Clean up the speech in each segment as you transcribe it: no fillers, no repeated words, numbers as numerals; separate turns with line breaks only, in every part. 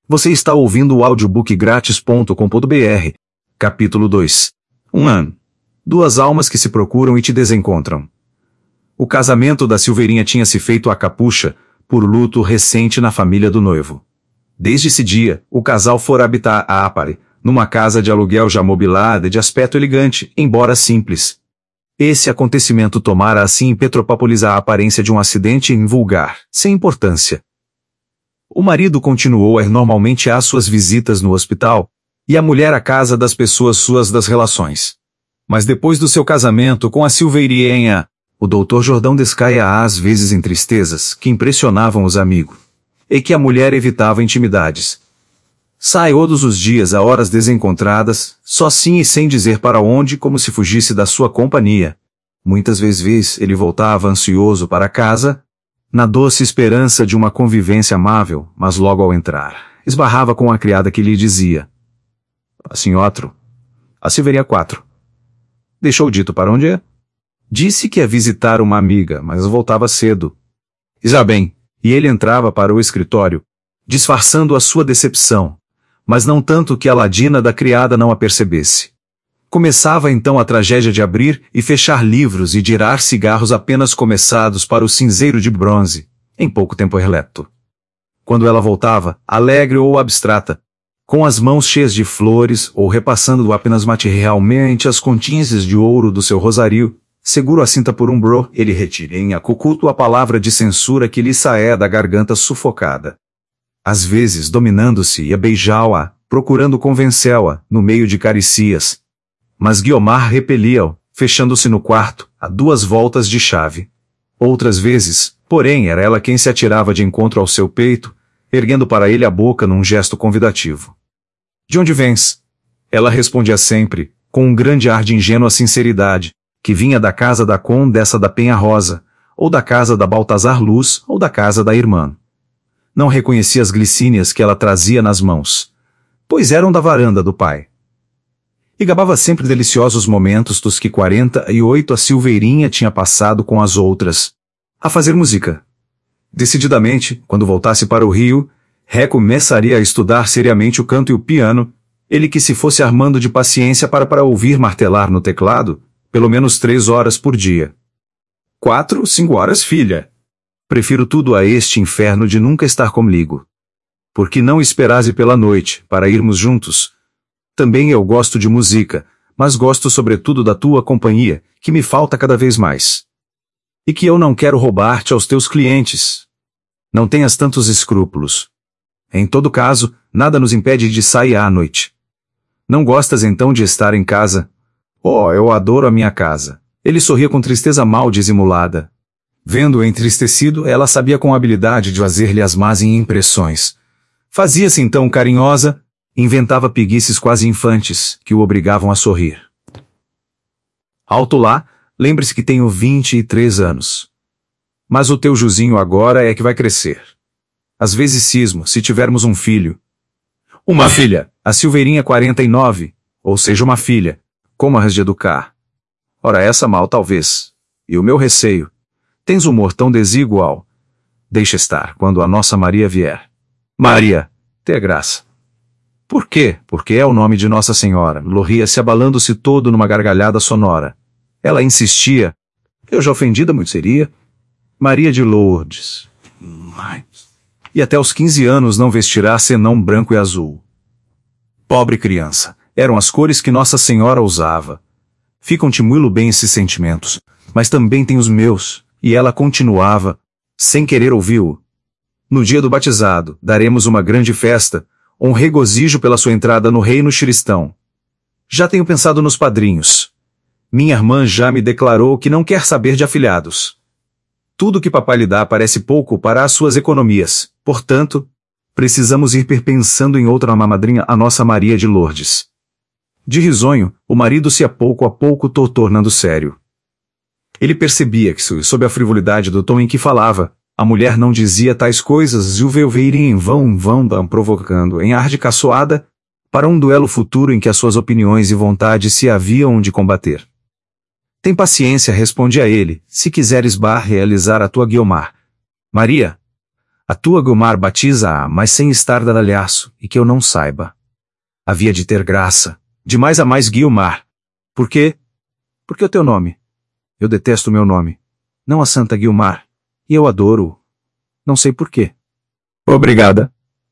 Você está ouvindo o audiobookgratis.com.br. Capítulo 2. Duas almas que se procuram e te desencontram. O casamento da Silveirinha tinha se feito a capucha, por luto recente na família do noivo. Desde esse dia, o casal fora habitar a Apare, numa casa de aluguel já mobilada e de aspecto elegante, embora simples. Esse acontecimento tomara assim em Petropópolis a aparência de um acidente invulgar, sem importância. O marido continuou a ir normalmente às suas visitas no hospital, e a mulher à casa das pessoas suas das relações. Mas depois do seu casamento com a Silveirinha, o doutor Jordão descaia às vezes em tristezas que impressionavam os amigos, e que a mulher evitava intimidades. Sai todos os dias a horas desencontradas, sozinho e sem dizer para onde, como se fugisse da sua companhia. Muitas vezes ele voltava ansioso para casa, na doce esperança de uma convivência amável, mas logo ao entrar, esbarrava com a criada que lhe dizia: "Assim outro, a Silveirinha 4. Deixou dito para onde é? Disse que ia visitar uma amiga, mas voltava cedo." Já bem, e ele entrava para o escritório, disfarçando a sua decepção, mas não tanto que a ladina da criada não a percebesse. Começava então a tragédia de abrir e fechar livros e tirar cigarros apenas começados para o cinzeiro de bronze, em pouco tempo erleto. Quando ela voltava, alegre ou abstrata, com as mãos cheias de flores ou repassando apenas materialmente as continhas de ouro do seu rosário, seguro a cinta por um bro, ele retira em acucuto a palavra de censura que lhe saía da garganta sufocada. Às vezes, dominando-se, ia beijá-la, procurando convencê-la, no meio de caricias. Mas Guiomar repelia-o, fechando-se no quarto, a 2 voltas de chave. Outras vezes, porém, era ela quem se atirava de encontro ao seu peito, erguendo para ele a boca num gesto convidativo. "De onde vens?" Ela respondia sempre, com um grande ar de ingênua sinceridade, que vinha da casa da Condessa da Penha Rosa, ou da casa da Baltazar Luz, ou da casa da irmã. Não reconhecia as glicínias que ela trazia nas mãos, pois eram da varanda do pai. E gabava sempre deliciosos momentos dos que 48 a Silveirinha tinha passado com as outras, a fazer música. Decididamente, quando voltasse para o Rio, recomeçaria a estudar seriamente o canto e o piano, ele que se fosse armando de paciência para ouvir martelar no teclado, pelo menos 3 horas por dia. 4, 5 horas, filha. Prefiro tudo a este inferno de nunca estar comigo. Porque não esperase pela noite, para irmos juntos? Também eu gosto de música, mas gosto sobretudo da tua companhia, que me falta cada vez mais. E que eu não quero roubar-te aos teus clientes. Não tenhas tantos escrúpulos. Em todo caso, nada nos impede de sair à noite. Não gostas então de estar em casa? Oh, eu adoro a minha casa. Ele sorria com tristeza mal dissimulada. Vendo-o entristecido, ela sabia com habilidade de fazer-lhe as más impressões. Fazia-se então carinhosa, inventava preguiças quase infantes, que o obrigavam a sorrir. "Alto lá, lembre-se que tenho 23 anos. Mas o teu Juzinho agora é que vai crescer. Às vezes cismo, se tivermos um filho." "Uma filha, a Silveirinha 49, ou seja, uma filha. Como a has de educar?" "Ora, essa mal talvez. E o meu receio. Tens humor tão desigual. Deixa estar, quando a nossa Maria vier." "Maria, tenha graça." "Por quê?" "Porque é o nome de Nossa Senhora." Lorria-se abalando-se todo numa gargalhada sonora. Ela insistia. "Eu já ofendida muito seria." "Maria de Lourdes." "E até os 15 anos não vestirá senão branco e azul." Pobre criança, eram as cores que Nossa Senhora usava. "Ficam-te muito bem esses sentimentos, mas também tem os meus." E ela continuava, sem querer ouvi-o. "No dia do batizado, daremos uma grande festa, um regozijo pela sua entrada no reino cristão. Já tenho pensado nos padrinhos. Minha irmã já me declarou que não quer saber de afilhados. Tudo que papai lhe dá parece pouco para as suas economias, portanto, precisamos ir pensando em outra madrinha, a nossa Maria de Lourdes." De risonho, o marido se a pouco tornando sério. Ele percebia que, sob a frivolidade do tom em que falava, a mulher não dizia tais coisas e o veio-veirinho em vão provocando em ar de caçoada, para um duelo futuro em que as suas opiniões e vontades se haviam de combater. "Tem paciência", responde a ele, "se quiseres realizar a tua Guiomar. Maria, A tua Guiomar batiza-a, mas sem estar dadalhaço, e que eu não saiba. Havia de ter graça, de mais a mais Guiomar. Por quê? Porque o teu nome. Eu detesto o meu nome. Não a Santa Guiomar. E eu adoro-o. Não sei por quê. Obrigada.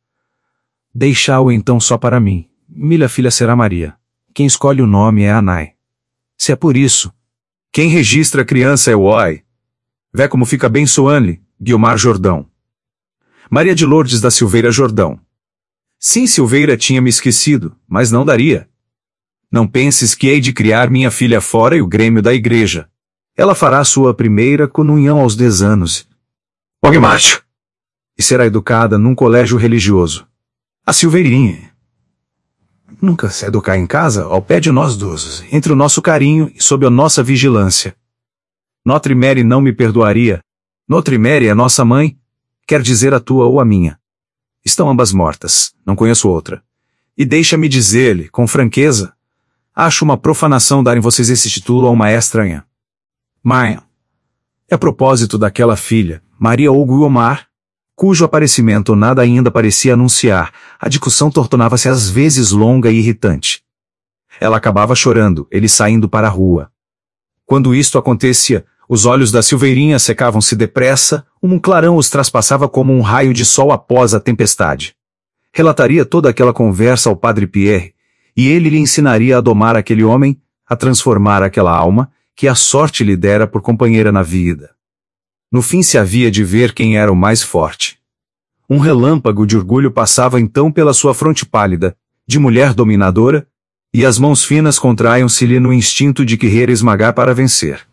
Deixa-o então só para mim. Minha filha será Maria. Quem escolhe o nome é Anai. Se é por isso. Quem registra a criança é o Oi. Vê como fica bem soane, Guiomar Jordão. Maria de Lourdes da Silveira Jordão. Sim, Silveira tinha me esquecido, mas não daria. Não penses que hei de criar minha filha fora e o grêmio da igreja. Ela fará sua primeira comunhão aos 10 anos. Og macho. E será educada num colégio religioso. A Silveirinha. Nunca se educar em casa ao pé de nós dois, entre o nosso carinho e sob a nossa vigilância. Notre Mary não me perdoaria. Notre Mary é nossa mãe, quer dizer a tua ou a minha. Estão ambas mortas, não conheço outra. E deixa-me dizer-lhe, com franqueza, acho uma profanação darem vocês esse título a uma estranha. Mãe. É a propósito daquela filha, Maria ou Guiomar, cujo aparecimento nada ainda parecia anunciar, a discussão tornava-se às vezes longa e irritante. Ela acabava chorando, ele saindo para a rua. Quando isto acontecia, os olhos da Silveirinha secavam-se depressa, um clarão os traspassava como um raio de sol após a tempestade. Relataria toda aquela conversa ao padre Pierre, e ele lhe ensinaria a domar aquele homem, a transformar aquela alma, que a sorte lhe dera por companheira na vida. No fim se havia de ver quem era o mais forte. Um relâmpago de orgulho passava então pela sua fronte pálida, de mulher dominadora, e as mãos finas contraiam-se-lhe no instinto de querer esmagar para vencer.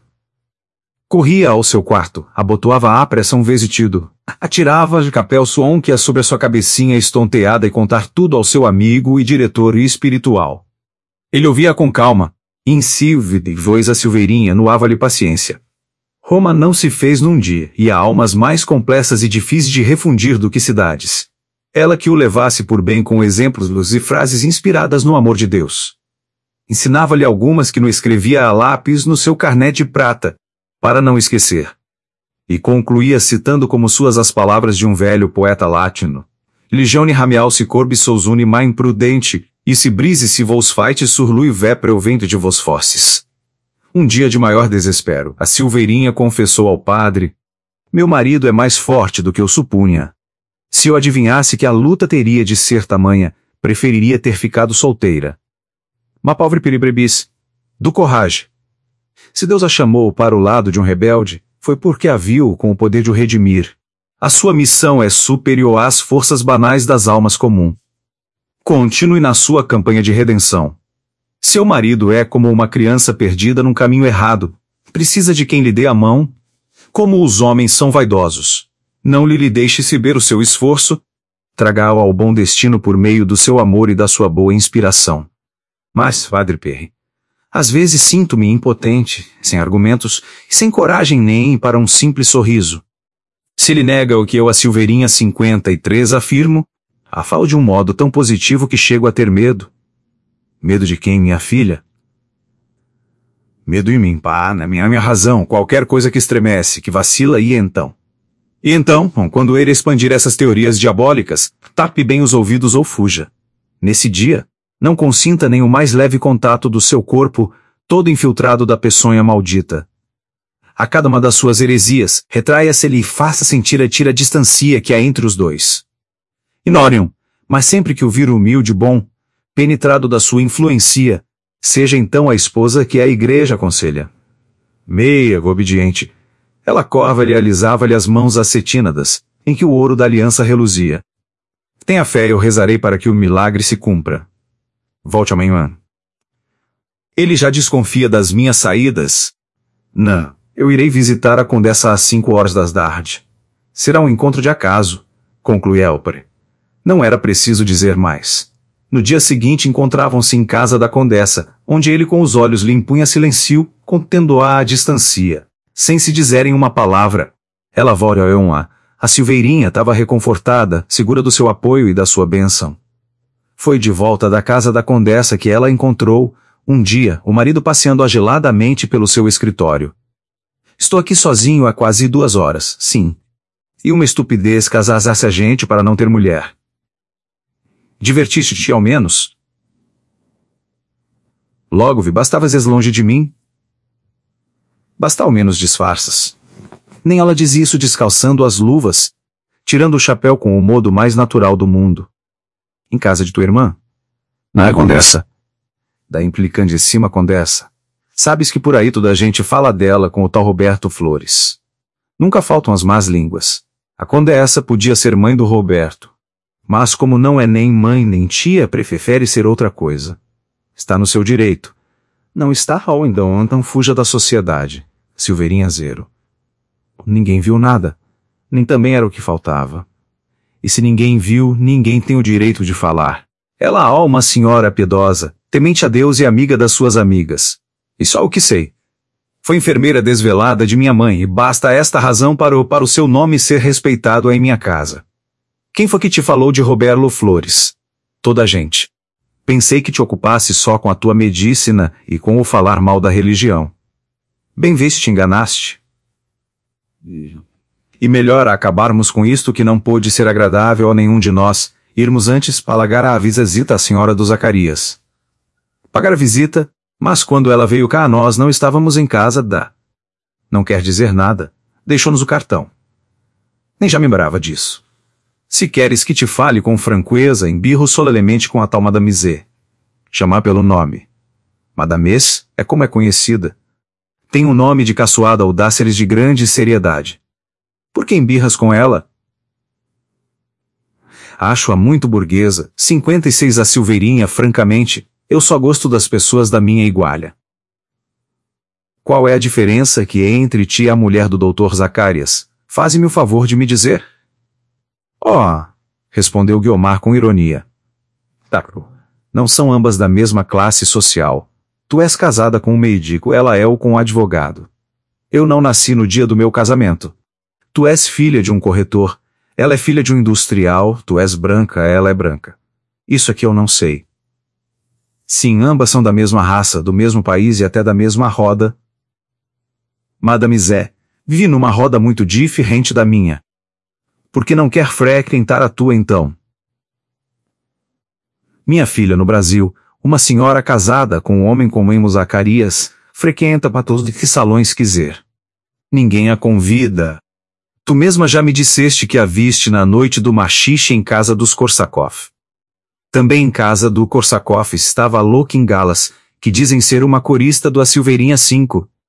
Corria ao seu quarto, abotoava à pressa um vestido, atirava de capel suon que ia sobre a sua cabecinha estonteada e contar tudo ao seu amigo e diretor espiritual. Ele ouvia com calma, e em si voz a Silveirinha nuava-lhe paciência. Roma não se fez num dia, e há almas mais complexas e difíceis de refundir do que cidades. Ela que o levasse por bem com exemplos e frases inspiradas no amor de Deus. Ensinava-lhe algumas que não escrevia a lápis no seu carné de prata, para não esquecer. E concluía citando como suas as palavras de um velho poeta latino. Ligione ramial se corbi sousune ma imprudente, e se brise se vos fight sur lui vepre o vento de vos fosses. Um dia de maior desespero, a Silveirinha confessou ao padre: meu marido é mais forte do que eu supunha. Se eu adivinhasse que a luta teria de ser tamanha, preferiria ter ficado solteira. Ma pauvre piribrebis. Do coragem. Se Deus a chamou para o lado de um rebelde, foi porque a viu com o poder de o redimir. A sua missão é superior às forças banais das almas comum. Continue na sua campanha de redenção. Seu marido é como uma criança perdida num caminho errado. Precisa de quem lhe dê a mão. Como os homens são vaidosos. Não lhe deixe ciber o seu esforço. Traga-o ao bom destino por meio do seu amor e da sua boa inspiração. Mas, Padre Pierre, às vezes sinto-me impotente, sem argumentos, e sem coragem nem para um simples sorriso. Se lhe nega o que eu a Silveirinha 53 afirmo, a falo de um modo tão positivo que chego a ter medo. Medo de quem, minha filha? Medo em mim, pá, na minha razão, qualquer coisa que estremece, que vacila, e então? E então, quando ele expandir essas teorias diabólicas, tape bem os ouvidos ou fuja. Nesse dia, não consinta nem o mais leve contato do seu corpo, todo infiltrado da peçonha maldita. A cada uma das suas heresias, retraia-se-lhe e faça sentir a tira distancia que há entre os dois. Ignore-o, mas sempre que o vir humilde e bom, penetrado da sua influência, seja então a esposa que a igreja aconselha. Meia, obediente, ela corva-lhe e alisava-lhe as mãos acetínadas, em que o ouro da aliança reluzia. Tenha fé, eu rezarei para que o milagre se cumpra. Volte amanhã. Ele já desconfia das minhas saídas? Não, eu irei visitar a condessa às 5 horas da tarde. Será um encontro de acaso, conclui Elpre. Não era preciso dizer mais. No dia seguinte encontravam-se em casa da condessa, onde ele com os olhos lhe impunha silêncio, contendo-a à distancia, sem se dizerem uma palavra. Ela volta a Silveirinha estava reconfortada, segura do seu apoio e da sua bênção. Foi de volta da casa da condessa que ela encontrou, um dia, o marido passeando ageladamente pelo seu escritório. Estou aqui sozinho há quase 2 horas, sim. E uma estupidez casasse a gente para não ter mulher. Divertiste-te ao menos? Logo vi, bastavas longe de mim. Basta ao menos disfarças. Nem ela dizia isso descalçando as luvas, tirando o chapéu com o modo mais natural do mundo. Em casa de tua irmã? Não é, Condessa? Da implicandíssima Condessa. Sabes que por aí toda a gente fala dela com o tal Roberto Flores. Nunca faltam as más línguas. A Condessa podia ser mãe do Roberto. Mas como não é nem mãe nem tia, prefere ser outra coisa. Está no seu direito. Não está, então fuja da sociedade. Silveirinha Zero. Ninguém viu nada. Nem também era o que faltava. E se ninguém viu, ninguém tem o direito de falar. Ela é uma senhora piedosa, temente a Deus e amiga das suas amigas. E só o que sei. Foi enfermeira desvelada de minha mãe e basta esta razão para o seu nome ser respeitado em minha casa. Quem foi que te falou de Roberto Flores? Toda a gente. Pensei que te ocupasse só com a tua medicina e com o falar mal da religião. Bem vês te enganaste. E melhor acabarmos com isto que não pôde ser agradável a nenhum de nós, irmos antes pagar a visita à senhora do Zacarias. Pagar a visita, mas quando ela veio cá nós não estávamos em casa Não quer dizer nada, deixou-nos o cartão. Nem já me lembrava disso. Se queres que te fale com franqueza, embirro solenemente com a tal Madame Z. Chamar pelo nome. Madamez é como é conhecida. Tem um nome de caçoada audáceres de grande seriedade. Por que embirras com ela? Acho-a muito burguesa, 56 a Silveirinha, francamente, eu só gosto das pessoas da minha igualha. Qual é a diferença que é entre ti e a mulher do Dr. Zacarias? Faze-me o favor de me dizer. Oh, respondeu Guiomar com ironia. Não são ambas da mesma classe social. Tu és casada com um médico, ela é o com um advogado. Eu não nasci no dia do meu casamento. Tu és filha de um corretor, ela é filha de um industrial, tu és branca, ela é branca. Isso aqui eu não sei. Sim, ambas são da mesma raça, do mesmo país e até da mesma roda. Madame Zé, vive numa roda muito diferente da minha. Por que não quer frequentar a tua então? Minha filha no Brasil, uma senhora casada com um homem como Zacarias, frequenta para todos que salões quiser. Ninguém a convida. Tu mesma já me disseste que a viste na noite do machixe em casa dos Korsakov. Também em casa do Korsakov estava a Louca em Galas, que dizem ser uma corista do A Silveirinha 5.